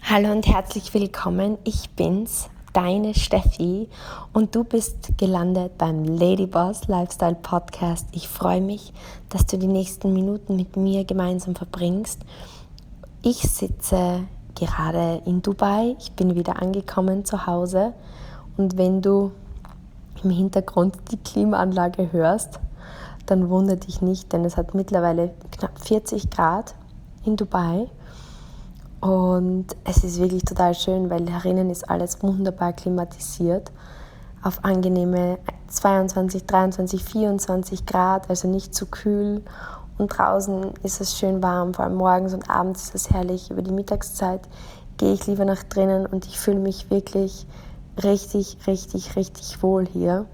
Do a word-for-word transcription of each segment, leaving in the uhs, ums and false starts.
Hallo und herzlich willkommen, ich bin's, deine Steffi und du bist gelandet beim Ladyboss Lifestyle Podcast. Ich freue mich, dass du die nächsten Minuten mit mir gemeinsam verbringst. Ich sitze gerade in Dubai, ich bin wieder angekommen zu Hause und wenn du im Hintergrund die Klimaanlage hörst, dann wundere dich nicht, denn es hat mittlerweile knapp vierzig Grad in Dubai. Und es ist wirklich total schön, weil herinnen ist alles wunderbar klimatisiert auf angenehme zweiundzwanzig, dreiundzwanzig, vierundzwanzig Grad, also nicht zu kühl. Und draußen ist es schön warm, vor allem morgens und abends ist es herrlich. Über die Mittagszeit gehe ich lieber nach drinnen und ich fühle mich wirklich richtig, richtig, richtig wohl hier.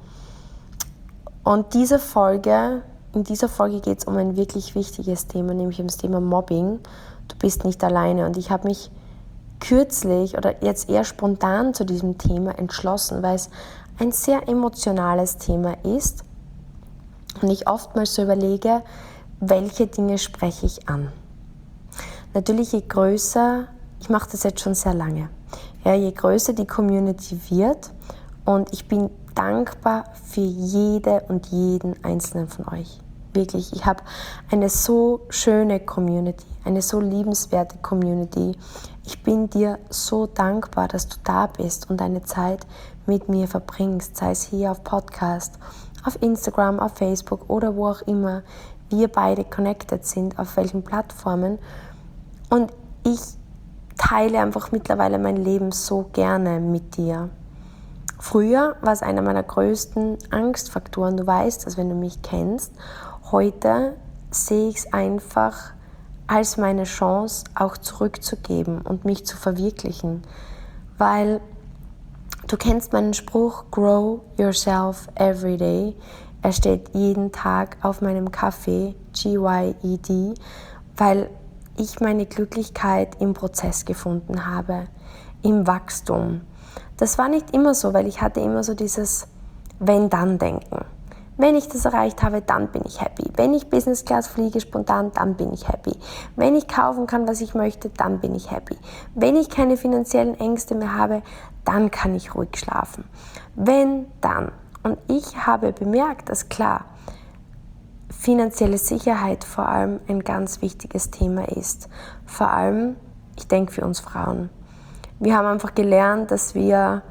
Und diese Folge, in dieser Folge geht es um ein wirklich wichtiges Thema, nämlich um das Thema Mobbing. Du bist nicht alleine und ich habe mich kürzlich oder jetzt eher spontan zu diesem Thema entschlossen, weil es ein sehr emotionales Thema ist und ich oftmals so überlege, welche Dinge spreche ich an. Natürlich je größer, ich mache das jetzt schon sehr lange, ja, je größer die Community wird und ich bin dankbar für jede und jeden einzelnen von euch. Wirklich, ich habe eine so schöne Community, eine so liebenswerte Community. Ich bin dir so dankbar, dass du da bist und deine Zeit mit mir verbringst, sei es hier auf Podcast, auf Instagram, auf Facebook oder wo auch immer wir beide connected sind, auf welchen Plattformen. Und ich teile einfach mittlerweile mein Leben so gerne mit dir. Früher war es einer meiner größten Angstfaktoren, du weißt das, wenn du mich kennst. Heute sehe ich es einfach als meine Chance, auch zurückzugeben und mich zu verwirklichen. Weil du kennst meinen Spruch, grow yourself every day. Er steht jeden Tag auf meinem Kaffee, G Y E D, weil ich meine Glücklichkeit im Prozess gefunden habe, im Wachstum. Das war nicht immer so, weil ich hatte immer so dieses Wenn-Dann-Denken. Wenn ich das erreicht habe, dann bin ich happy. Wenn ich Business Class fliege spontan, dann bin ich happy. Wenn ich kaufen kann, was ich möchte, dann bin ich happy. Wenn ich keine finanziellen Ängste mehr habe, dann kann ich ruhig schlafen. Wenn, dann. Und ich habe bemerkt, dass klar, finanzielle Sicherheit vor allem ein ganz wichtiges Thema ist. Vor allem, ich denke für uns Frauen. Wir haben einfach gelernt, dass wir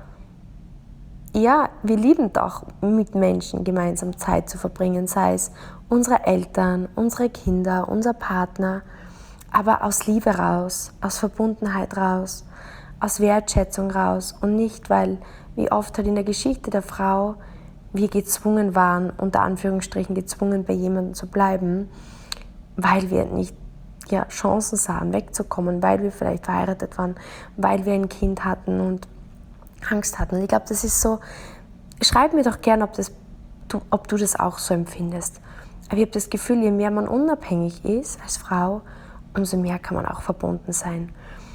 Ja, wir lieben doch, mit Menschen gemeinsam Zeit zu verbringen, sei es unsere Eltern, unsere Kinder, unser Partner, aber aus Liebe raus, aus Verbundenheit raus, aus Wertschätzung raus und nicht, weil, wie oft halt in der Geschichte der Frau, wir gezwungen waren, unter Anführungsstrichen gezwungen, bei jemandem zu bleiben, weil wir nicht ja, Chancen sahen, wegzukommen, weil wir vielleicht verheiratet waren, weil wir ein Kind hatten und Angst hatten. Und ich glaube, das ist so, schreib mir doch gerne, ob, das, du, ob du das auch so empfindest. Aber ich habe das Gefühl, je mehr man unabhängig ist als Frau, umso mehr kann man auch verbunden sein.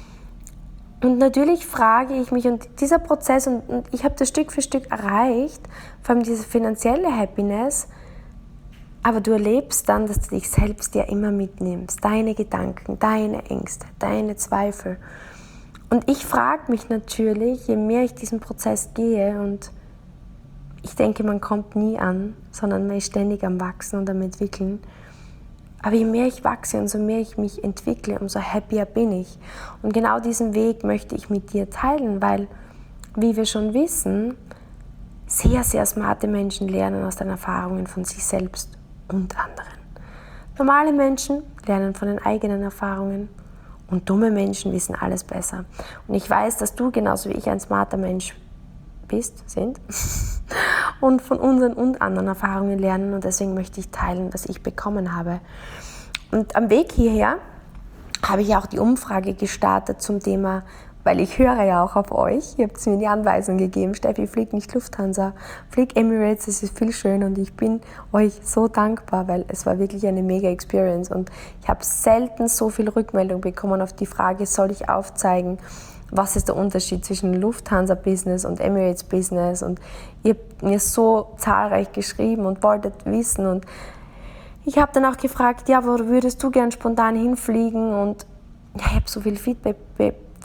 Und natürlich frage ich mich, und dieser Prozess, und, und ich habe das Stück für Stück erreicht, vor allem diese finanzielle Happiness, aber du erlebst dann, dass du dich selbst ja immer mitnimmst, deine Gedanken, deine Ängste, deine Zweifel. Und ich frage mich natürlich, je mehr ich diesen Prozess gehe, und ich denke, man kommt nie an, sondern man ist ständig am Wachsen und am Entwickeln. Aber je mehr ich wachse, umso mehr ich mich entwickle, umso happier bin ich. Und genau diesen Weg möchte ich mit dir teilen, weil, wie wir schon wissen, sehr, sehr smarte Menschen lernen aus den Erfahrungen von sich selbst und anderen. Normale Menschen lernen von den eigenen Erfahrungen. Und dumme Menschen wissen alles besser. Und ich weiß, dass du genauso wie ich ein smarter Mensch bist, sind und von unseren und anderen Erfahrungen lernen. Und deswegen möchte ich teilen, was ich bekommen habe. Und am Weg hierher habe ich auch die Umfrage gestartet zum Thema, weil ich höre ja auch auf euch. Ihr habt mir die Anweisung gegeben, Steffi, flieg nicht Lufthansa, flieg Emirates, es ist viel schöner. Und ich bin euch so dankbar, weil es war wirklich eine mega Experience. Und ich habe selten so viel Rückmeldung bekommen auf die Frage, soll ich aufzeigen, was ist der Unterschied zwischen Lufthansa-Business und Emirates-Business. Und ihr habt mir so zahlreich geschrieben und wolltet wissen. Und ich habe dann auch gefragt, ja, wo würdest du gern spontan hinfliegen? Und ja, ich habe so viel Feedback bekommen.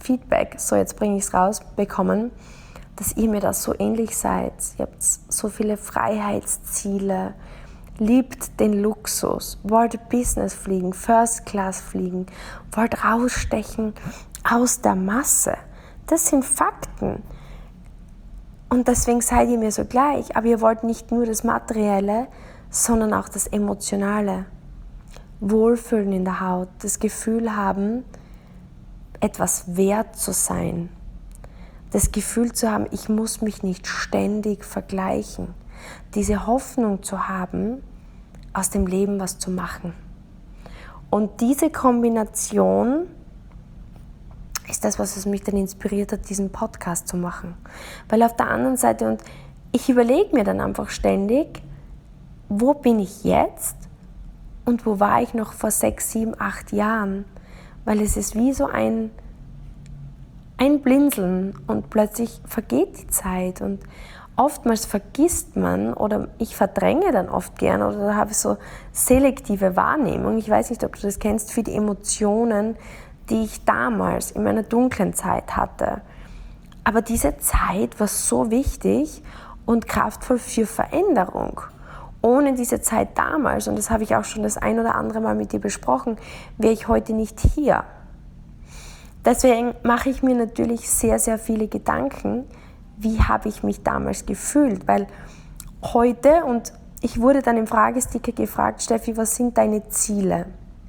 Feedback, so jetzt bringe ich es raus, bekommen, dass ihr mir da so ähnlich seid. Ihr habt so viele Freiheitsziele, liebt den Luxus, wollt Business fliegen, First Class fliegen, wollt rausstechen aus der Masse. Das sind Fakten. Und deswegen seid ihr mir so gleich. Aber ihr wollt nicht nur das Materielle, sondern auch das Emotionale. Wohlfühlen in der Haut, das Gefühl haben, etwas wert zu sein. Das Gefühl zu haben, ich muss mich nicht ständig vergleichen. Diese Hoffnung zu haben, aus dem Leben was zu machen. Und diese Kombination ist das, was es mich dann inspiriert hat, diesen Podcast zu machen. Weil auf der anderen Seite, und ich überlege mir dann einfach ständig, wo bin ich jetzt und wo war ich noch vor sechs, sieben, acht Jahren? Weil es ist wie so ein, ein Blinzeln und plötzlich vergeht die Zeit und oftmals vergisst man oder ich verdränge dann oft gern oder da habe ich so selektive Wahrnehmung. Ich weiß nicht, ob du das kennst, für die Emotionen, die ich damals in meiner dunklen Zeit hatte. Aber diese Zeit war so wichtig und kraftvoll für Veränderung. Ohne diese Zeit damals, und das habe ich auch schon das ein oder andere Mal mit dir besprochen, wäre ich heute nicht hier. Deswegen mache ich mir natürlich sehr, sehr viele Gedanken, wie habe ich mich damals gefühlt, weil heute, und ich wurde dann im Fragesticker gefragt, Steffi, was sind deine Ziele?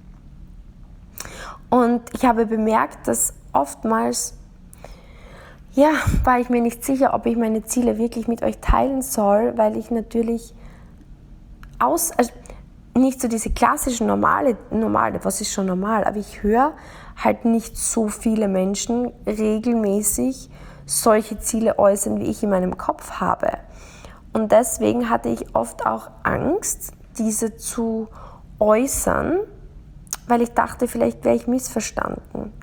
Und ich habe bemerkt, dass oftmals, ja, war ich mir nicht sicher, ob ich meine Ziele wirklich mit euch teilen soll, weil ich natürlich aus, also nicht so diese klassischen normale, normale, was ist schon normal, aber ich höre halt nicht so viele Menschen regelmäßig solche Ziele äußern, wie ich in meinem Kopf habe. Und deswegen hatte ich oft auch Angst, diese zu äußern, weil ich dachte, vielleicht wäre ich missverstanden.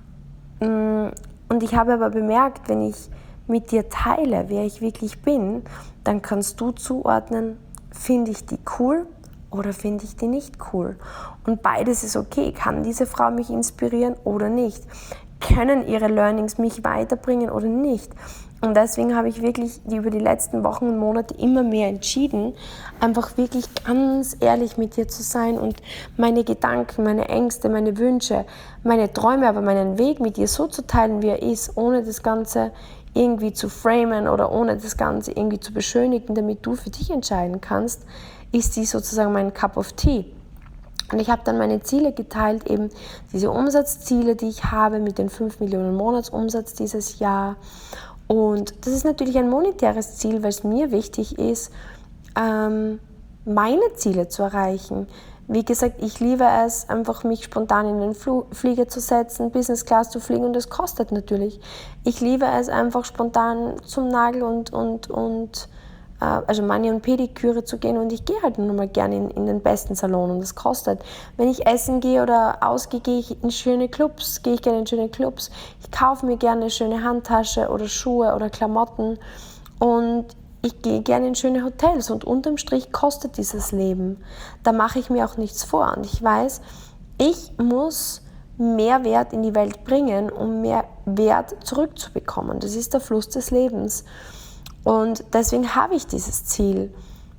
Und ich habe aber bemerkt, wenn ich mit dir teile, wer ich wirklich bin, dann kannst du zuordnen, finde ich die cool oder finde ich die nicht cool. Und beides ist okay. Kann diese Frau mich inspirieren oder nicht? Können ihre Learnings mich weiterbringen oder nicht? Und deswegen habe ich wirklich über die letzten Wochen und Monate immer mehr entschieden, einfach wirklich ganz ehrlich mit dir zu sein und meine Gedanken, meine Ängste, meine Wünsche, meine Träume, aber meinen Weg mit dir so zu teilen, wie er ist, ohne das Ganze irgendwie zu framen oder ohne das Ganze irgendwie zu beschönigen, damit du für dich entscheiden kannst, ist die sozusagen mein Cup of Tea. Und ich habe dann meine Ziele geteilt, eben diese Umsatzziele, die ich habe mit den fünf Millionen Monatsumsatz dieses Jahr. Und das ist natürlich ein monetäres Ziel, weil es mir wichtig ist, ähm, meine Ziele zu erreichen. Wie gesagt, ich liebe es, einfach mich spontan in den Fl- Flieger zu setzen, Business Class zu fliegen und das kostet natürlich. Ich liebe es einfach spontan zum Nagel und, und, und äh, also Mani- und Pediküre zu gehen und ich gehe halt nur mal gerne in, in den besten Salon und das kostet. Wenn ich essen gehe oder ausgehe, gehe ich in schöne Clubs, gehe ich gerne in schöne Clubs. Ich kaufe mir gerne eine schöne Handtasche oder Schuhe oder Klamotten und ich gehe gerne in schöne Hotels und unterm Strich kostet dieses Leben. Da mache ich mir auch nichts vor. Und ich weiß, ich muss mehr Wert in die Welt bringen, um mehr Wert zurückzubekommen. Das ist der Fluss des Lebens. Und deswegen habe ich dieses Ziel.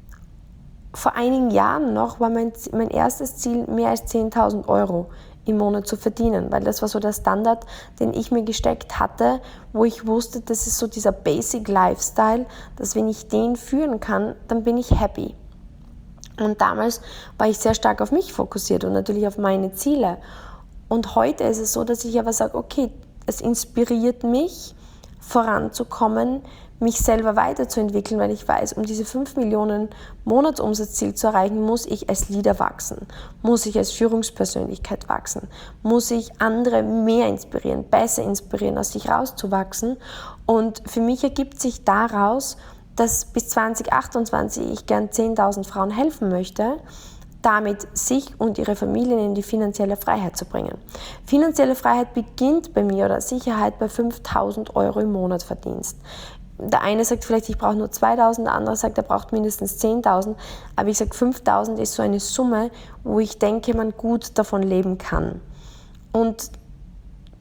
Vor einigen Jahren noch war mein, mein erstes Ziel, mehr als zehntausend Euro im Monat zu verdienen, weil das war so der Standard, den ich mir gesteckt hatte, wo ich wusste, das ist so dieser Basic Lifestyle, dass wenn ich den führen kann, dann bin ich happy. Und damals war ich sehr stark auf mich fokussiert und natürlich auf meine Ziele. Und heute ist es so, dass ich aber sage, okay, es inspiriert mich, voranzukommen, mich selber weiterzuentwickeln, weil ich weiß, um diese fünf Millionen Monatsumsatzziel zu erreichen, muss ich als Leader wachsen, muss ich als Führungspersönlichkeit wachsen, muss ich andere mehr inspirieren, besser inspirieren, aus sich rauszuwachsen. Und für mich ergibt sich daraus, dass bis zwanzig achtundzwanzig ich gern zehntausend Frauen helfen möchte, damit sich und ihre Familien in die finanzielle Freiheit zu bringen. Finanzielle Freiheit beginnt bei mir oder Sicherheit bei fünftausend Euro im Monat Verdienst. Der eine sagt vielleicht, ich brauche nur zweitausend, der andere sagt, er braucht mindestens zehntausend, aber ich sage, fünftausend ist so eine Summe, wo ich denke, man gut davon leben kann. Und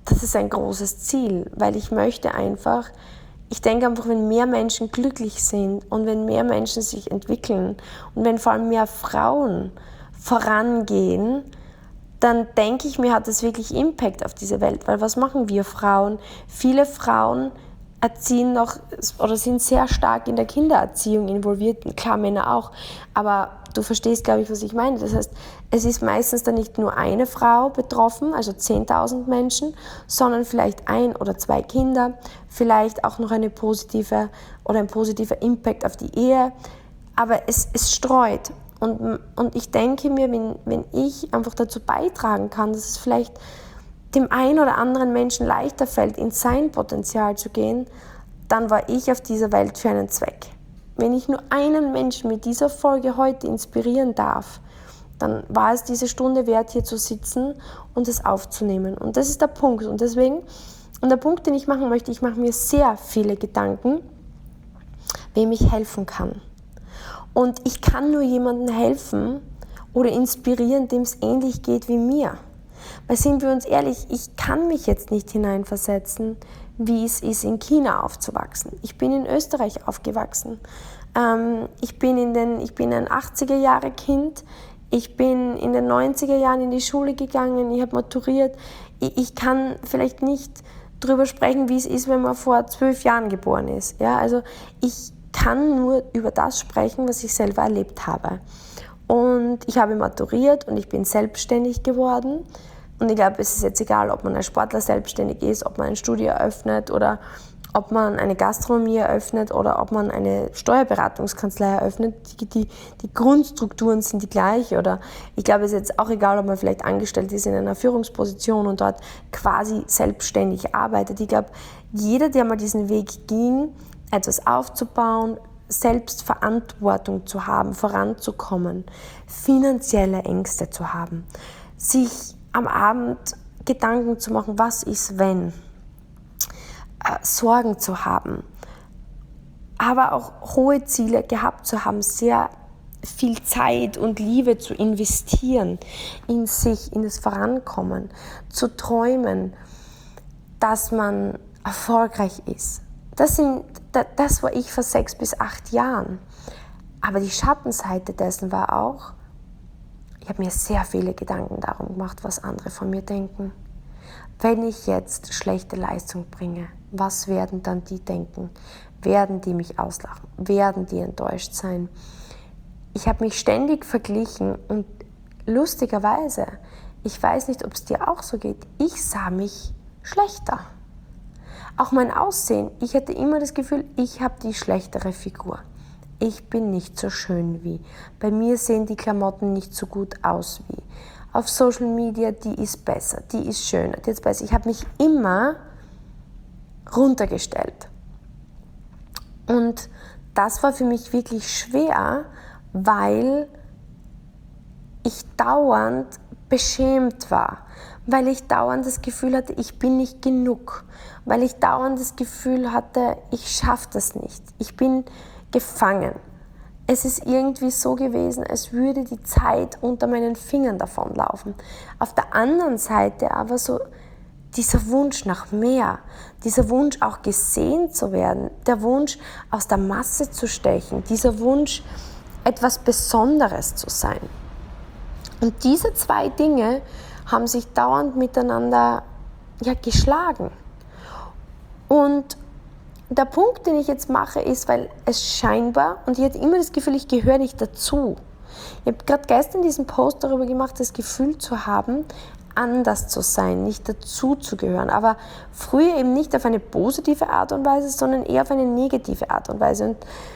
das ist ein großes Ziel, weil ich möchte einfach, ich denke einfach, wenn mehr Menschen glücklich sind und wenn mehr Menschen sich entwickeln und wenn vor allem mehr Frauen vorangehen, dann denke ich mir, hat das wirklich Impact auf diese Welt. Weil was machen wir Frauen? Viele Frauen erziehen noch oder sind sehr stark in der Kindererziehung involviert, klar Männer auch, aber du verstehst, glaube ich, was ich meine. Das heißt, es ist meistens dann nicht nur eine Frau betroffen, also zehntausend Menschen, sondern vielleicht ein oder zwei Kinder, vielleicht auch noch eine positive oder ein positiver Impact auf die Ehe, aber es, es streut. Und, und ich denke mir, wenn, wenn ich einfach dazu beitragen kann, dass es vielleicht dem einen oder anderen Menschen leichter fällt, in sein Potenzial zu gehen, dann war ich auf dieser Welt für einen Zweck. Wenn ich nur einen Menschen mit dieser Folge heute inspirieren darf, dann war es diese Stunde wert, hier zu sitzen und es aufzunehmen. Und das ist der Punkt. Und deswegen, und der Punkt, den ich machen möchte, ich mache mir sehr viele Gedanken, wem ich helfen kann. Und ich kann nur jemandem helfen oder inspirieren, dem es ähnlich geht wie mir. Weil sind wir uns ehrlich, ich kann mich jetzt nicht hineinversetzen, wie es ist, in China aufzuwachsen. Ich bin in Österreich aufgewachsen. Ähm, ich bin in den, ich bin ein achtziger-Jahre-Kind. Ich bin in den neunziger Jahren in die Schule gegangen. Ich habe maturiert. Ich, ich kann vielleicht nicht darüber sprechen, wie es ist, wenn man vor zwölf Jahren geboren ist. Ja, also ich kann nur über das sprechen, was ich selber erlebt habe. Und ich habe maturiert und ich bin selbstständig geworden. Und ich glaube, es ist jetzt egal, ob man als Sportler selbstständig ist, ob man ein Studio eröffnet oder ob man eine Gastronomie eröffnet oder ob man eine Steuerberatungskanzlei eröffnet. Die, die, die Grundstrukturen sind die gleiche. Oder ich glaube, es ist jetzt auch egal, ob man vielleicht angestellt ist in einer Führungsposition und dort quasi selbstständig arbeitet. Ich glaube, jeder, der mal diesen Weg ging, etwas aufzubauen, Selbstverantwortung zu haben, voranzukommen, finanzielle Ängste zu haben, sich am Abend Gedanken zu machen, was ist, wenn, äh, Sorgen zu haben, aber auch hohe Ziele gehabt zu haben, sehr viel Zeit und Liebe zu investieren in sich, in das Vorankommen, zu träumen, dass man erfolgreich ist. Das, sind, das war ich vor sechs bis acht Jahren. Aber die Schattenseite dessen war auch, ich habe mir sehr viele Gedanken darum gemacht, was andere von mir denken. Wenn ich jetzt schlechte Leistung bringe, was werden dann die denken? Werden die mich auslachen? Werden die enttäuscht sein? Ich habe mich ständig verglichen und lustigerweise, ich weiß nicht, ob es dir auch so geht, ich sah mich schlechter. Auch mein Aussehen, ich hatte immer das Gefühl, ich habe die schlechtere Figur. Ich bin nicht so schön wie. Bei mir sehen die Klamotten nicht so gut aus wie. Auf Social Media, die ist besser, die ist schöner, die ist besser. Ich habe mich immer runtergestellt. Und das war für mich wirklich schwer, weil ich dauernd beschämt war, weil ich dauernd das Gefühl hatte, ich bin nicht genug, weil ich dauernd das Gefühl hatte, ich schaffe das nicht, ich bin gefangen. Es ist irgendwie so gewesen, als würde die Zeit unter meinen Fingern davonlaufen. Auf der anderen Seite aber so dieser Wunsch nach mehr, dieser Wunsch auch gesehen zu werden, der Wunsch aus der Masse zu stechen, dieser Wunsch etwas Besonderes zu sein. Und diese zwei Dinge haben sich dauernd miteinander ja, geschlagen. Und der Punkt, den ich jetzt mache, ist, weil es scheinbar, und ich hatte immer das Gefühl, ich gehöre nicht dazu. Ich habe gerade gestern diesen Post darüber gemacht, das Gefühl zu haben, anders zu sein, nicht dazu zu gehören. Aber früher eben nicht auf eine positive Art und Weise, sondern eher auf eine negative Art und Weise. Und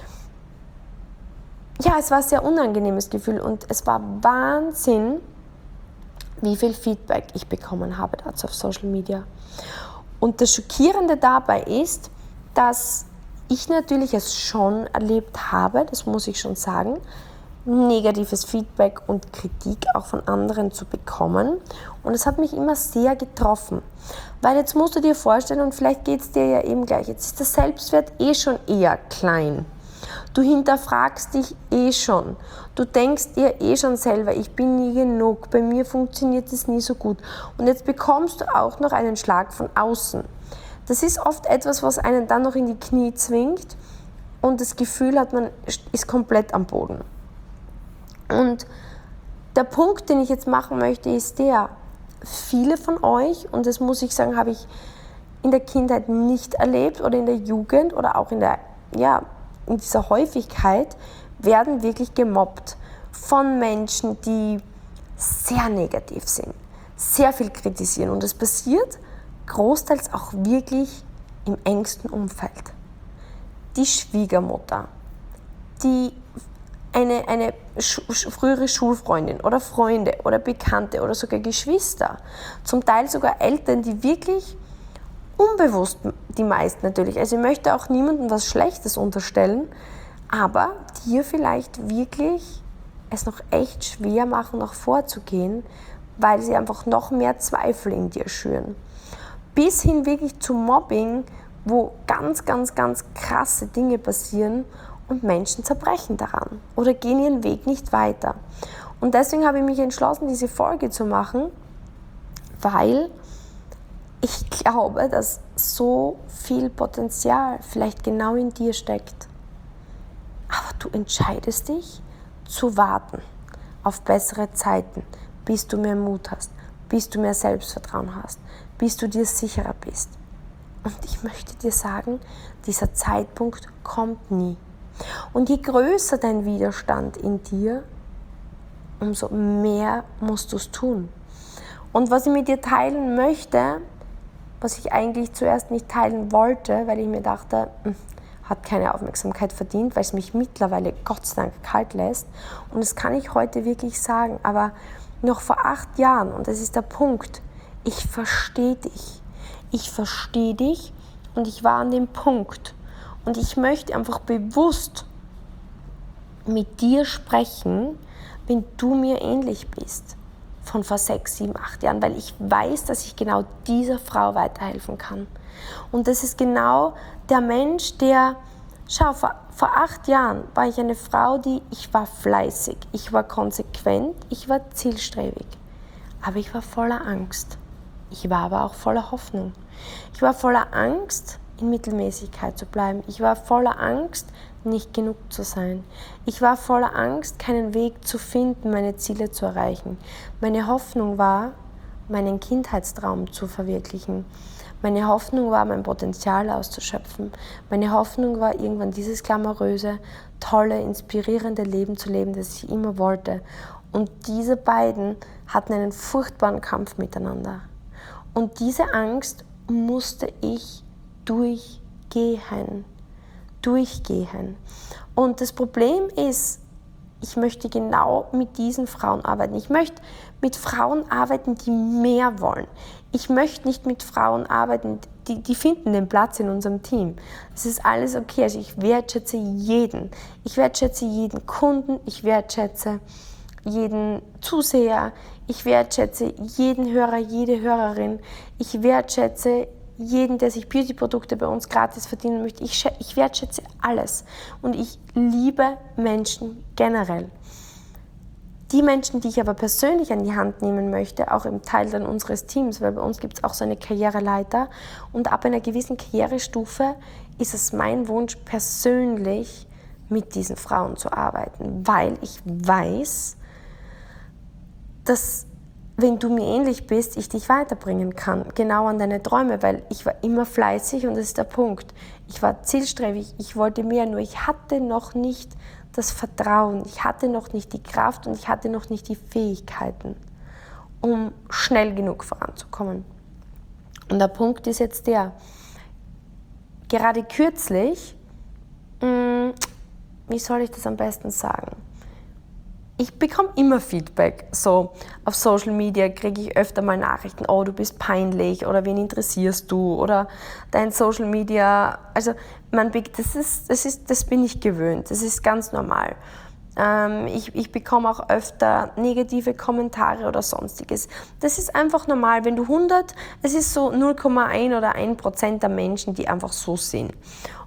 ja, es war ein sehr unangenehmes Gefühl und es war Wahnsinn, wie viel Feedback ich bekommen habe dazu auf Social Media. Und das Schockierende dabei ist, dass ich natürlich es schon erlebt habe, das muss ich schon sagen, negatives Feedback und Kritik auch von anderen zu bekommen. Und es hat mich immer sehr getroffen. Weil jetzt musst du dir vorstellen, und vielleicht geht es dir ja eben gleich, jetzt ist der Selbstwert eh schon eher klein. Du hinterfragst dich eh schon. Du denkst dir eh schon selber, ich bin nie genug, bei mir funktioniert es nie so gut. Und jetzt bekommst du auch noch einen Schlag von außen. Das ist oft etwas, was einen dann noch in die Knie zwingt und das Gefühl hat, man ist komplett am Boden. Und der Punkt, den ich jetzt machen möchte, ist der, viele von euch, und das muss ich sagen, habe ich in der Kindheit nicht erlebt oder in der Jugend oder auch in, der, ja, in dieser Häufigkeit, werden wirklich gemobbt von Menschen, die sehr negativ sind, sehr viel kritisieren. Und das passiert großteils auch wirklich im engsten Umfeld. Die Schwiegermutter, die eine, eine sch- frühere Schulfreundin oder Freunde oder Bekannte oder sogar Geschwister, zum Teil sogar Eltern, die wirklich unbewusst, die meisten natürlich, also ich möchte auch niemandem was Schlechtes unterstellen, aber dir vielleicht wirklich es noch echt schwer machen, nach vorzugehen, weil sie einfach noch mehr Zweifel in dir schüren. Bis hin wirklich zu Mobbing, wo ganz, ganz, ganz krasse Dinge passieren und Menschen zerbrechen daran oder gehen ihren Weg nicht weiter. Und deswegen habe ich mich entschlossen, diese Folge zu machen, weil ich glaube, dass so viel Potenzial vielleicht genau in dir steckt. Aber du entscheidest dich zu warten auf bessere Zeiten, bis du mehr Mut hast, bis du mehr Selbstvertrauen hast, bis du dir sicherer bist. Und ich möchte dir sagen, dieser Zeitpunkt kommt nie. Und je größer dein Widerstand in dir, umso mehr musst du es tun. Und was ich mit dir teilen möchte, was ich eigentlich zuerst nicht teilen wollte, weil ich mir dachte, hat keine Aufmerksamkeit verdient, weil es mich mittlerweile Gott sei Dank kalt lässt. Und das kann ich heute wirklich sagen. Aber noch vor acht Jahren, und das ist der Punkt, ich verstehe dich. Ich verstehe dich und ich war an dem Punkt. Und ich möchte einfach bewusst mit dir sprechen, wenn du mir ähnlich bist. Von vor sechs, sieben, acht Jahren, weil ich weiß, dass ich genau dieser Frau weiterhelfen kann. Und das ist genau der Mensch, der, schau, vor, vor acht Jahren war ich eine Frau, die, ich war fleißig, ich war konsequent, ich war zielstrebig, aber ich war voller Angst. Ich war aber auch voller Hoffnung. Ich war voller Angst, in Mittelmäßigkeit zu bleiben. Ich war voller Angst, nicht genug zu sein. Ich war voller Angst, keinen Weg zu finden, meine Ziele zu erreichen. Meine Hoffnung war, meinen Kindheitstraum zu verwirklichen. Meine Hoffnung war, mein Potenzial auszuschöpfen. Meine Hoffnung war, irgendwann dieses glamouröse, tolle, inspirierende Leben zu leben, das ich immer wollte. Und diese beiden hatten einen furchtbaren Kampf miteinander. Und diese Angst musste ich durchgehen. durchgehen. Und das Problem ist, ich möchte genau mit diesen Frauen arbeiten. Ich möchte mit Frauen arbeiten, die mehr wollen. Ich möchte nicht mit Frauen arbeiten, die, die finden den Platz in unserem Team. Es ist alles okay. Also ich wertschätze jeden. Ich wertschätze jeden Kunden. Ich wertschätze jeden Zuseher. Ich wertschätze jeden Hörer, jede Hörerin. Ich wertschätze jeden, der sich Beauty-Produkte bei uns gratis verdienen möchte. Ich, ich wertschätze alles. Und ich liebe Menschen generell. Die Menschen, die ich aber persönlich an die Hand nehmen möchte, auch im Teil dann unseres Teams, weil bei uns gibt es auch so eine Karriereleiter. Und ab einer gewissen Karrierestufe ist es mein Wunsch, persönlich mit diesen Frauen zu arbeiten. Weil ich weiß, dass, wenn du mir ähnlich bist, ich dich weiterbringen kann, genau an deine Träume, weil ich war immer fleißig und das ist der Punkt. Ich war zielstrebig, ich wollte mehr, nur ich hatte noch nicht das Vertrauen, ich hatte noch nicht die Kraft und ich hatte noch nicht die Fähigkeiten, um schnell genug voranzukommen. Und der Punkt ist jetzt der, gerade kürzlich, mh, wie soll ich das am besten sagen? Ich bekomme immer Feedback, so auf Social Media kriege ich öfter mal Nachrichten, oh, du bist peinlich oder wen interessierst du oder dein Social Media, also man, das, ist, das, ist, das bin ich gewöhnt, das ist ganz normal. Ähm, ich, ich bekomme auch öfter negative Kommentare oder sonstiges. Das ist einfach normal, wenn du hundert, es ist so null Komma eins oder ein Prozent der Menschen, die einfach so sind.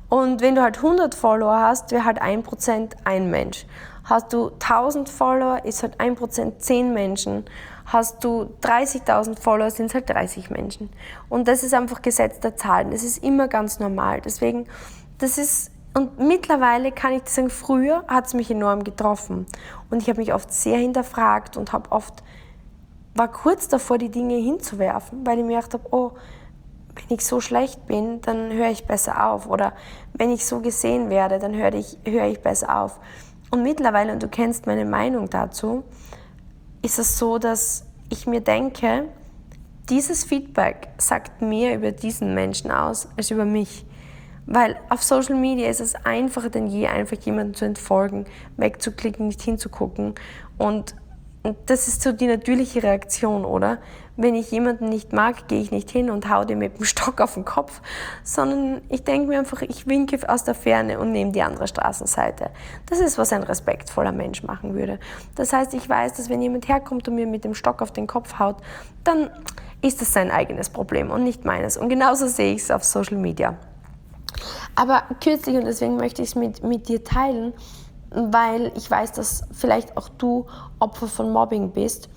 Und wenn du halt hundert Follower hast, wäre halt ein Prozent ein Mensch. Hast du tausend Follower, ist halt ein Prozent zehn Menschen. Hast du dreißigtausend Follower, sind es halt dreißig Menschen. Und das ist einfach Gesetz der Zahlen. Das ist immer ganz normal. Deswegen, das ist, und mittlerweile kann ich sagen, früher hat es mich enorm getroffen. Und ich habe mich oft sehr hinterfragt und habe oft, war kurz davor, die Dinge hinzuwerfen, weil ich mir gedacht habe, oh, wenn ich so schlecht bin, dann höre ich besser auf. Oder wenn ich so gesehen werde, dann höre ich, höre ich besser auf. Und mittlerweile, und du kennst meine Meinung dazu, ist es so, dass ich mir denke, dieses Feedback sagt mehr über diesen Menschen aus, als über mich. Weil auf Social Media ist es einfacher denn je, einfach jemanden zu entfolgen, wegzuklicken, nicht hinzugucken. Und das ist so die natürliche Reaktion, oder? Wenn ich jemanden nicht mag, gehe ich nicht hin und hau dem mit dem Stock auf den Kopf, sondern ich denke mir einfach, ich winke aus der Ferne und nehme die andere Straßenseite. Das ist, was ein respektvoller Mensch machen würde. Das heißt, ich weiß, dass wenn jemand herkommt und mir mit dem Stock auf den Kopf haut, dann ist das sein eigenes Problem und nicht meines. Und genauso sehe ich es auf Social Media. Aber kürzlich, und deswegen möchte ich es mit, mit dir teilen, weil ich weiß, dass vielleicht auch du Opfer von Mobbing bist,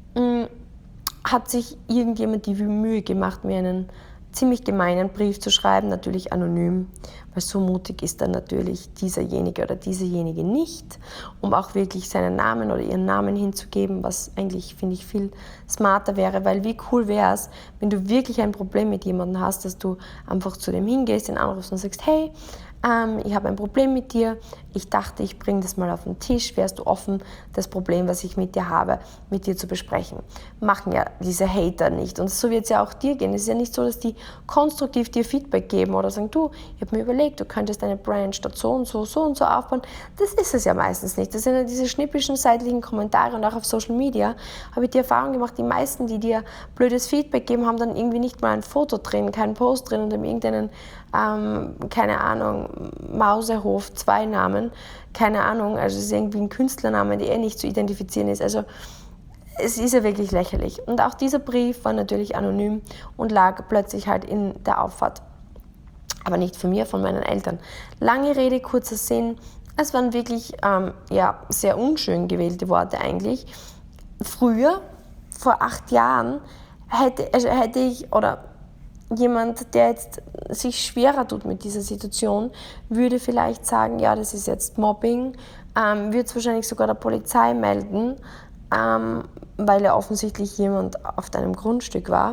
hat sich irgendjemand die Mühe gemacht, mir einen ziemlich gemeinen Brief zu schreiben, natürlich anonym, weil so mutig ist dann natürlich dieserjenige oder diesejenige nicht, um auch wirklich seinen Namen oder ihren Namen hinzugeben, was eigentlich, finde ich, viel smarter wäre, weil wie cool wäre es, wenn du wirklich ein Problem mit jemandem hast, dass du einfach zu dem hingehst, ihn anrufst und sagst, hey, ähm, ich habe ein Problem mit dir, ich dachte, ich bringe das mal auf den Tisch, wärst du offen, das Problem, was ich mit dir habe, mit dir zu besprechen. Machen ja diese Hater nicht und so wird es ja auch dir gehen. Es ist ja nicht so, dass die konstruktiv dir Feedback geben oder sagen, du, ich habe mir überlegt, du könntest deine Brand statt so und so, so und so aufbauen. Das ist es ja meistens nicht. Das sind ja diese schnippischen, seitlichen Kommentare und auch auf Social Media habe ich die Erfahrung gemacht, die meisten, die dir blödes Feedback geben, haben dann irgendwie nicht mal ein Foto drin, keinen Post drin und haben irgendeinen, ähm, keine Ahnung, Mausehof, zwei Namen, keine Ahnung, also es ist irgendwie ein Künstlername, der eh nicht zu identifizieren ist, also es ist ja wirklich lächerlich. Und auch dieser Brief war natürlich anonym und lag plötzlich halt in der Auffahrt, aber nicht von mir, von meinen Eltern. Lange Rede, kurzer Sinn, es waren wirklich ähm, ja, sehr unschön gewählte Worte eigentlich. Früher, vor acht Jahren, hätte, also hätte ich, oder jemand, der jetzt sich schwerer tut mit dieser Situation, würde vielleicht sagen, ja, das ist jetzt Mobbing, ähm, würde es wahrscheinlich sogar der Polizei melden, ähm, weil er offensichtlich jemand auf deinem Grundstück war,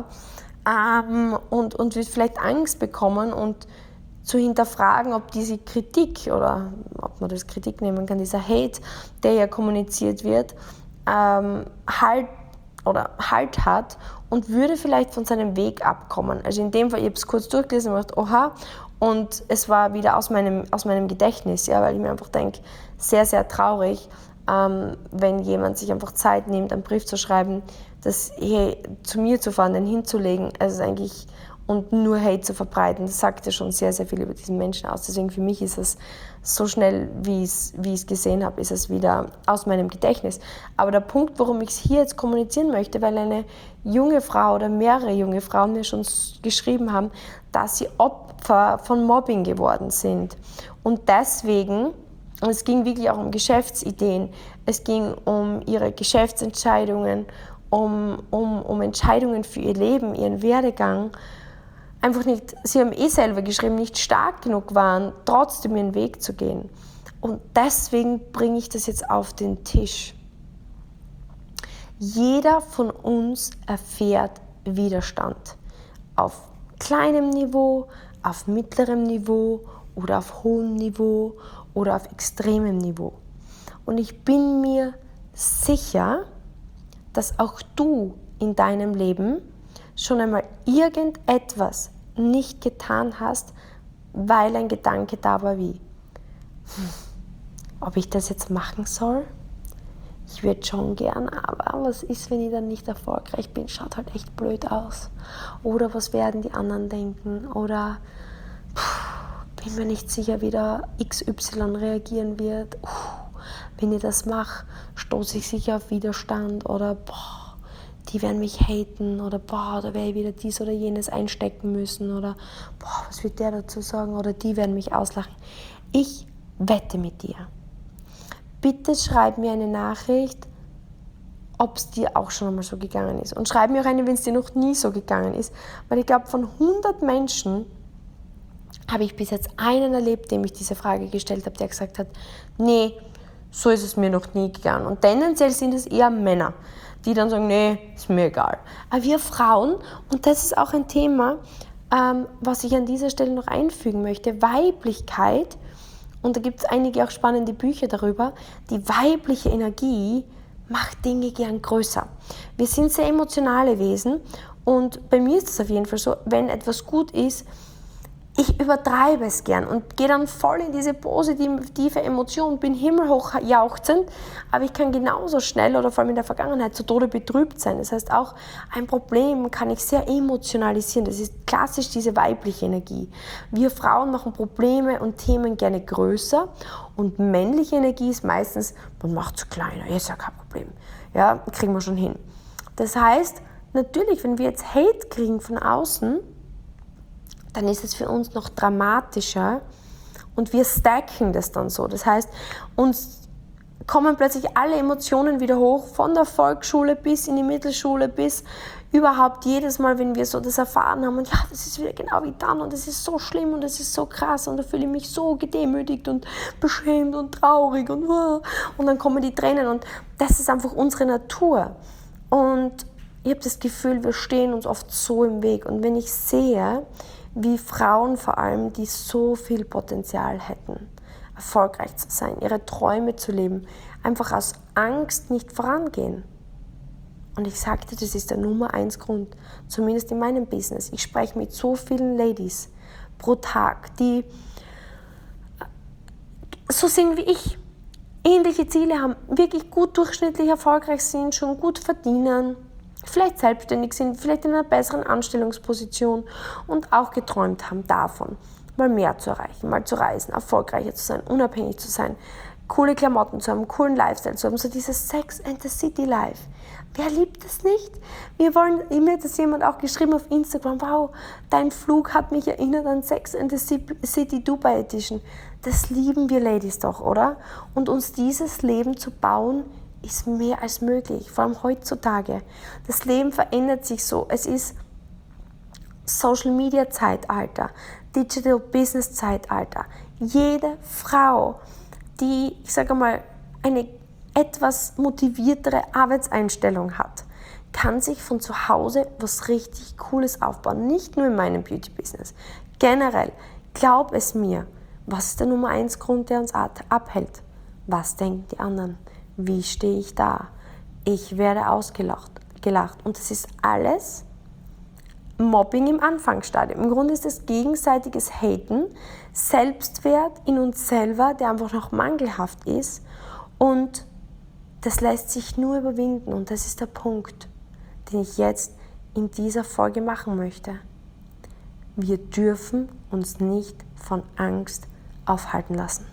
ähm, und, und wird vielleicht Angst bekommen und zu hinterfragen, ob diese Kritik oder ob man das Kritik nehmen kann, dieser Hate, der ja kommuniziert wird, ähm, halt oder Halt hat und würde vielleicht von seinem Weg abkommen. Also in dem Fall, ich habe es kurz durchgelesen und gedacht, oha, und es war wieder aus meinem, aus meinem Gedächtnis, ja, weil ich mir einfach denke, sehr, sehr traurig, ähm, wenn jemand sich einfach Zeit nimmt, einen Brief zu schreiben, das hey, zu mir zu fahren, den hinzulegen, also eigentlich und nur Hate zu verbreiten, das sagt ja schon sehr, sehr viel über diesen Menschen aus. Deswegen für mich ist es so schnell, wie ich es wie ich es gesehen habe, ist es wieder aus meinem Gedächtnis. Aber der Punkt, warum ich es hier jetzt kommunizieren möchte, weil eine junge Frau oder mehrere junge Frauen mir schon geschrieben haben, dass sie Opfer von Mobbing geworden sind. Und deswegen, und es ging wirklich auch um Geschäftsideen, es ging um ihre Geschäftsentscheidungen, um, um, um Entscheidungen für ihr Leben, ihren Werdegang, einfach nicht, sie haben eh selber geschrieben, nicht stark genug waren, trotzdem ihren Weg zu gehen. Und deswegen bringe ich das jetzt auf den Tisch. Jeder von uns erfährt Widerstand. Auf kleinem Niveau, auf mittlerem Niveau oder auf hohem Niveau oder auf extremem Niveau. Und ich bin mir sicher, dass auch du in deinem Leben schon einmal irgendetwas nicht getan hast, weil ein Gedanke da war wie, hm, ob ich das jetzt machen soll? Ich würde schon gern, aber was ist, wenn ich dann nicht erfolgreich bin? Schaut halt echt blöd aus. Oder was werden die anderen denken? Oder pff, bin mir nicht sicher, wie der X Y reagieren wird. Uff, wenn ich das mache, stoße ich sicher auf Widerstand oder boah, die werden mich haten oder boah, da werde ich wieder dies oder jenes einstecken müssen oder boah, was wird der dazu sagen oder die werden mich auslachen. Ich wette mit dir. Bitte schreib mir eine Nachricht, ob es dir auch schon einmal so gegangen ist. Und schreib mir auch eine, wenn es dir noch nie so gegangen ist. Weil ich glaube, von hundert Menschen habe ich bis jetzt einen erlebt, dem ich diese Frage gestellt habe, der gesagt hat, nee, so ist es mir noch nie gegangen. Und tendenziell sind es eher Männer, die dann sagen, nee, ist mir egal. Aber wir Frauen, und das ist auch ein Thema, ähm, was ich an dieser Stelle noch einfügen möchte, Weiblichkeit, und da gibt es einige auch spannende Bücher darüber, die weibliche Energie macht Dinge gern größer. Wir sind sehr emotionale Wesen und bei mir ist es auf jeden Fall so, wenn etwas gut ist, ich übertreibe es gern und gehe dann voll in diese positive Emotion, bin himmelhoch jauchzend, aber ich kann genauso schnell oder vor allem in der Vergangenheit zu Tode betrübt sein. Das heißt, auch ein Problem kann ich sehr emotionalisieren. Das ist klassisch diese weibliche Energie. Wir Frauen machen Probleme und Themen gerne größer und männliche Energie ist meistens, man macht es kleiner, ist ja kein Problem. Ja, kriegen wir schon hin. Das heißt, natürlich, wenn wir jetzt Hate kriegen von außen, dann ist es für uns noch dramatischer und wir stacken das dann so. Das heißt, uns kommen plötzlich alle Emotionen wieder hoch, von der Volksschule bis in die Mittelschule, bis überhaupt jedes Mal, wenn wir so das erfahren haben und ja, das ist wieder genau wie dann und das ist so schlimm und das ist so krass und da fühle ich mich so gedemütigt und beschämt und traurig und und dann kommen die Tränen und das ist einfach unsere Natur. Und ich habe das Gefühl, wir stehen uns oft so im Weg und wenn ich sehe, wie Frauen vor allem, die so viel Potenzial hätten, erfolgreich zu sein, ihre Träume zu leben, einfach aus Angst nicht vorangehen. Und ich sagte, das ist der Nummer eins Grund, zumindest in meinem Business. Ich spreche mit so vielen Ladies pro Tag, die so sind wie ich, ähnliche Ziele haben, wirklich gut durchschnittlich erfolgreich sind, schon gut verdienen, vielleicht selbstständig sind, vielleicht in einer besseren Anstellungsposition und auch geträumt haben davon, mal mehr zu erreichen, mal zu reisen, erfolgreicher zu sein, unabhängig zu sein, coole Klamotten zu haben, coolen Lifestyle zu haben, so dieses Sex and the City Life. Wer liebt das nicht? Wir wollen, mir hat das jemand auch geschrieben auf Instagram, wow, dein Flug hat mich erinnert an Sex and the City Dubai Edition. Das lieben wir Ladies doch, oder? Und uns dieses Leben zu bauen, ist mehr als möglich, vor allem heutzutage. Das Leben verändert sich so. Es ist Social Media Zeitalter, Digital Business Zeitalter. Jede Frau, die, ich sage mal, eine etwas motiviertere Arbeitseinstellung hat, kann sich von zu Hause was richtig Cooles aufbauen. Nicht nur in meinem Beauty Business. Generell, glaub es mir, was ist der Nummer eins Grund, der uns abhält? Was denken die anderen? Wie stehe ich da? Ich werde ausgelacht. Gelacht. Und das ist alles Mobbing im Anfangsstadium. Im Grunde ist es gegenseitiges Haten, Selbstwert in uns selber, der einfach noch mangelhaft ist. Und das lässt sich nur überwinden. Und das ist der Punkt, den ich jetzt in dieser Folge machen möchte. Wir dürfen uns nicht von Angst aufhalten lassen.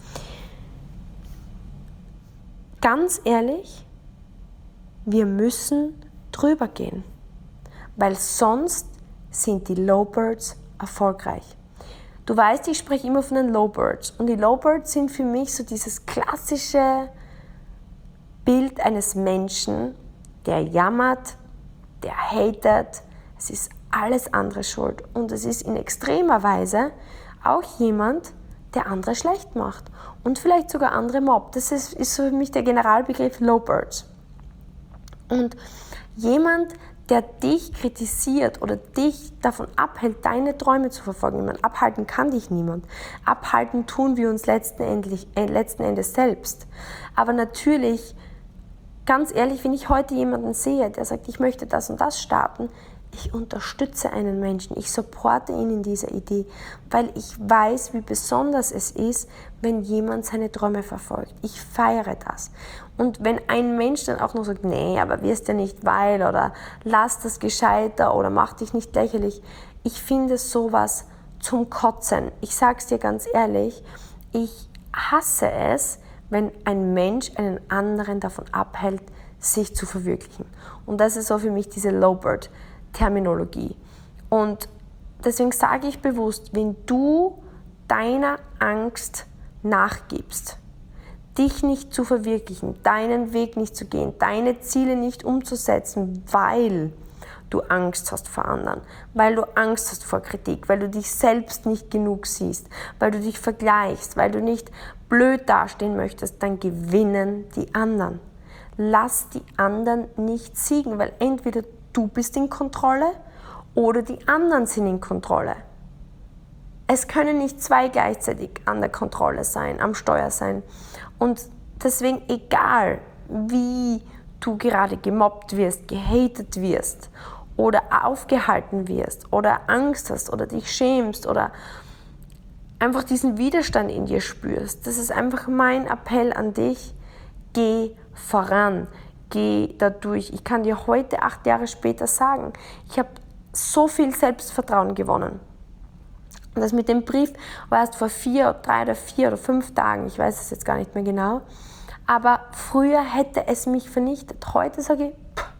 Ganz ehrlich, wir müssen drüber gehen, weil sonst sind die Lowbirds erfolgreich. Du weißt, ich spreche immer von den Lowbirds und die Lowbirds sind für mich so dieses klassische Bild eines Menschen, der jammert, der hatet, es ist alles andere schuld und es ist in extremer Weise auch jemand, der andere schlecht macht und vielleicht sogar andere mobbt. Das ist, ist für mich der Generalbegriff Lowbirds. Und jemand, der dich kritisiert oder dich davon abhält, deine Träume zu verfolgen. Meine, abhalten kann dich niemand. Abhalten tun wir uns letzten Endes, äh, letzten Endes selbst. Aber natürlich, ganz ehrlich, wenn ich heute jemanden sehe, der sagt, ich möchte das und das starten, ich unterstütze einen Menschen, ich supporte ihn in dieser Idee, weil ich weiß, wie besonders es ist, wenn jemand seine Träume verfolgt. Ich feiere das. Und wenn ein Mensch dann auch noch sagt, nee, aber wirst ja nicht, weil, oder lass das gescheiter oder mach dich nicht lächerlich, ich finde sowas zum Kotzen. Ich sag's dir ganz ehrlich, ich hasse es, wenn ein Mensch einen anderen davon abhält, sich zu verwirklichen. Und das ist so für mich diese Low-Bird-Terminologie. Und deswegen sage ich bewusst, wenn du deiner Angst nachgibst, dich nicht zu verwirklichen, deinen Weg nicht zu gehen, deine Ziele nicht umzusetzen, weil du Angst hast vor anderen, weil du Angst hast vor Kritik, weil du dich selbst nicht genug siehst, weil du dich vergleichst, weil du nicht blöd dastehen möchtest, dann gewinnen die anderen. Lass die anderen nicht siegen, weil entweder du bist in Kontrolle oder die anderen sind in Kontrolle. Es können nicht zwei gleichzeitig an der Kontrolle sein, am Steuer sein. Und deswegen, egal wie du gerade gemobbt wirst, gehatet wirst oder aufgehalten wirst oder Angst hast oder dich schämst oder einfach diesen Widerstand in dir spürst, das ist einfach mein Appell an dich, geh voran, geh dadurch. Ich kann dir heute, acht Jahre später sagen, ich habe so viel Selbstvertrauen gewonnen. Und das mit dem Brief war erst vor vier, drei oder vier oder fünf Tagen, ich weiß es jetzt gar nicht mehr genau, aber früher hätte es mich vernichtet. Heute sage ich, pff,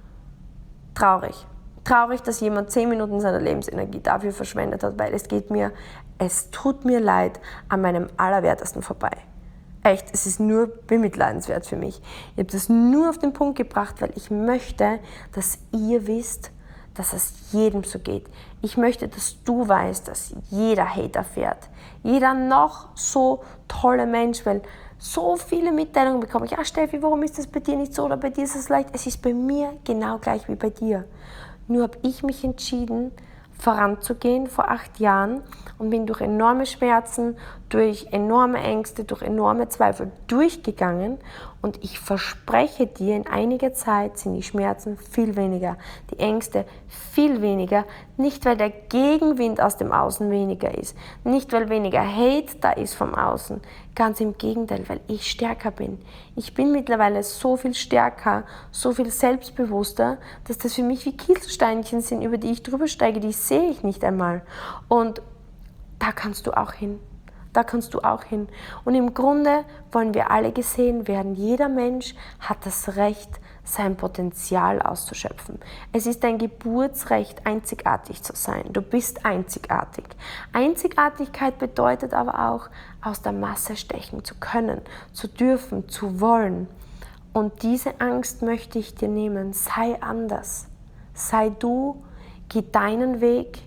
traurig. Traurig, dass jemand zehn Minuten seiner Lebensenergie dafür verschwendet hat, weil es geht mir, es tut mir leid, an meinem Allerwertesten vorbei. Echt, es ist nur bemitleidenswert für mich. Ich habe das nur auf den Punkt gebracht, weil ich möchte, dass ihr wisst, dass es jedem so geht. Ich möchte, dass du weißt, dass jeder Hater fährt. Jeder noch so tolle Mensch, weil so viele Mitteilungen bekomme ich. Ja, Steffi, warum ist das bei dir nicht so oder bei dir ist es leicht? Es ist bei mir genau gleich wie bei dir. Nur habe ich mich entschieden, voranzugehen vor acht Jahren und bin durch enorme Schmerzen, durch enorme Ängste, durch enorme Zweifel durchgegangen und ich verspreche dir, in einiger Zeit sind die Schmerzen viel weniger, die Ängste viel weniger, nicht weil der Gegenwind aus dem Außen weniger ist, nicht weil weniger Hate da ist vom Außen, ganz im Gegenteil, weil ich stärker bin. Ich bin mittlerweile so viel stärker, so viel selbstbewusster, dass das für mich wie Kieselsteinchen sind, über die ich drüber steige, die sehe ich nicht einmal. Und da kannst du auch hin. Da kannst du auch hin. Und im Grunde wollen wir alle gesehen werden. Jeder Mensch hat das Recht, sein Potenzial auszuschöpfen. Es ist dein Geburtsrecht, einzigartig zu sein. Du bist einzigartig. Einzigartigkeit bedeutet aber auch, aus der Masse stechen zu können, zu dürfen, zu wollen. Und diese Angst möchte ich dir nehmen. Sei anders. Sei du, geh deinen Weg.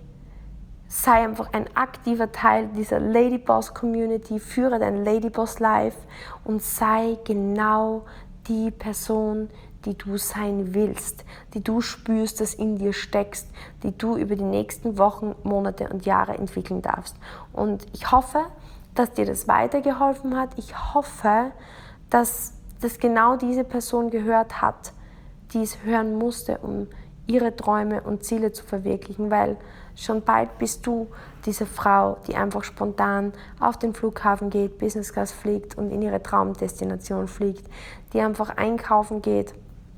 Sei einfach ein aktiver Teil dieser Ladyboss Community, führe dein Ladyboss Life und sei genau die Person, die du sein willst, die du spürst, dass in dir steckst, die du über die nächsten Wochen, Monate und Jahre entwickeln darfst. Und ich hoffe, dass dir das weitergeholfen hat. Ich hoffe, dass das genau diese Person gehört hat, die es hören musste, um ihre Träume und Ziele zu verwirklichen, weil schon bald bist du diese Frau, die einfach spontan auf den Flughafen geht, Business Class fliegt und in ihre Traumdestination fliegt, die einfach einkaufen geht,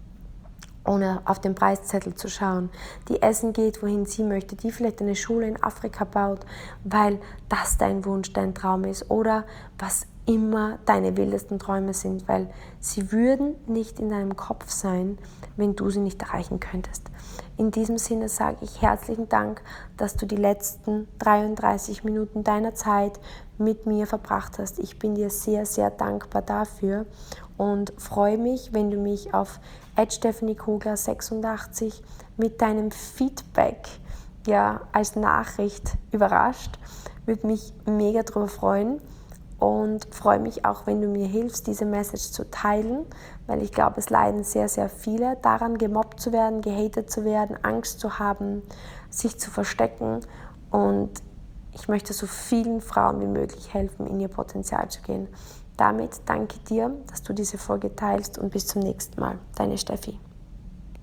ohne auf den Preiszettel zu schauen, die essen geht, wohin sie möchte, die vielleicht eine Schule in Afrika baut, weil das dein Wunsch, dein Traum ist oder was immer deine wildesten Träume sind, weil sie würden nicht in deinem Kopf sein, wenn du sie nicht erreichen könntest. In diesem Sinne sage ich herzlichen Dank, dass du die letzten dreiunddreißig Minuten deiner Zeit mit mir verbracht hast. Ich bin dir sehr, sehr dankbar dafür und freue mich, wenn du mich auf at stephanie kogler sechsundachtzig mit deinem Feedback ja, als Nachricht überrascht. Würde mich mega darüber freuen. Und freue mich auch, wenn du mir hilfst, diese Message zu teilen, weil ich glaube, es leiden sehr, sehr viele daran, gemobbt zu werden, gehatet zu werden, Angst zu haben, sich zu verstecken. Und ich möchte so vielen Frauen wie möglich helfen, in ihr Potenzial zu gehen. Damit danke dir, dass du diese Folge teilst und bis zum nächsten Mal. Deine Steffi.